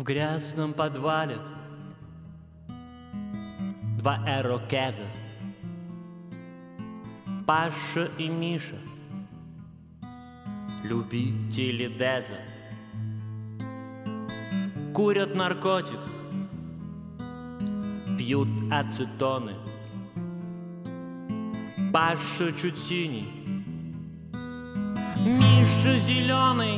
В грязном подвале два ирокеза, Паша и Миша, любители деза. Курят наркотик, пьют ацетоны. Паша чуть синий, Миша зеленый.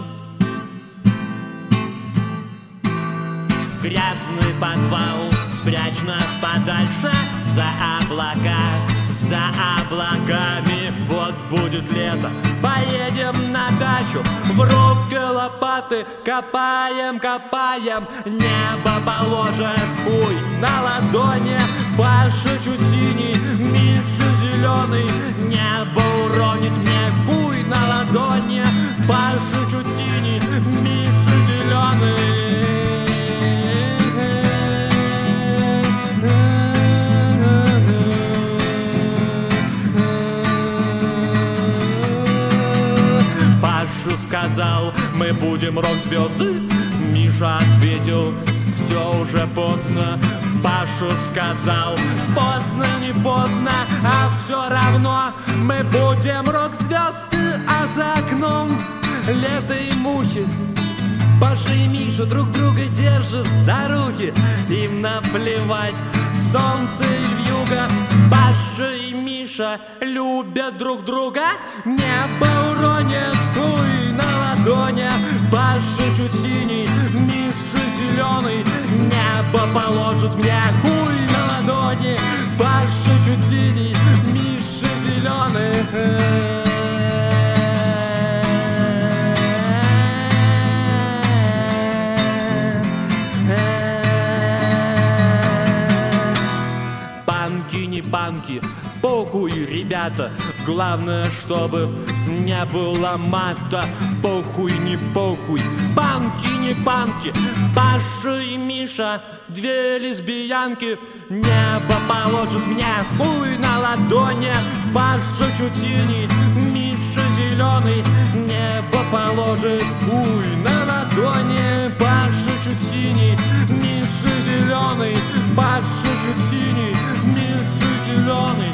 Грязный подвал, спрячь нас подальше за облака, за облаками. Вот будет лето, поедем на дачу, в руки лопаты, копаем, копаем. Небо положит хуй на ладони. Паша чуть синий, Миша зеленый. Небо уронит мне хуй на ладони. Паша чуть синий, Миша зеленый. Сказал, мы будем рок-звезды. Миша ответил, все уже поздно. Паша сказал, поздно, не поздно, а все равно мы будем рок-звезды. А за окном лето и мухи. Паша и Миша друг друга держат за руки. Им наплевать, солнце и вьюга. Паша и Миша любят друг друга. Небо уронит хуй на ладони. Паша чуть синий, Миша зеленый. Небо положит мне хуй на ладони. Паша чуть синий, Миша зеленый. Не банки, похуй, ребята. Главное, чтобы не было мата. Похуй, не похуй, банки, не банки. Паша и Миша, две лесбиянки. Небо положит мне хуй на ладони. Паша чуть синий, Миша зеленый. Небо положит хуй на ладони. Паша чуть синий, Миша зеленый. Паша чуть синий, Миша зеленый.